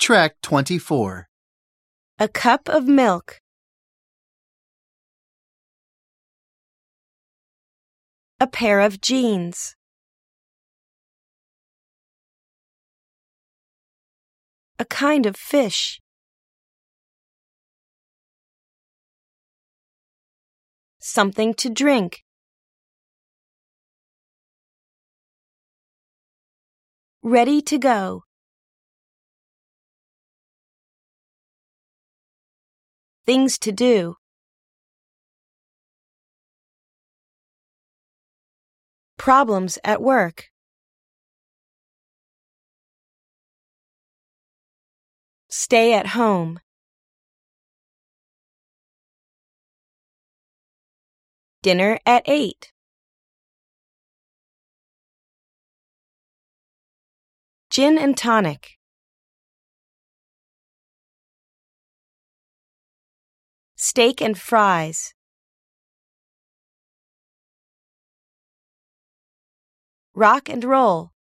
Track 24. A cup of milk. A pair of jeans. A kind of fish. Something to drink. Ready to go. Things to do. Problems at work. Stay at home. Dinner at 8. Gin and tonic. Steak and fries. Rock and roll.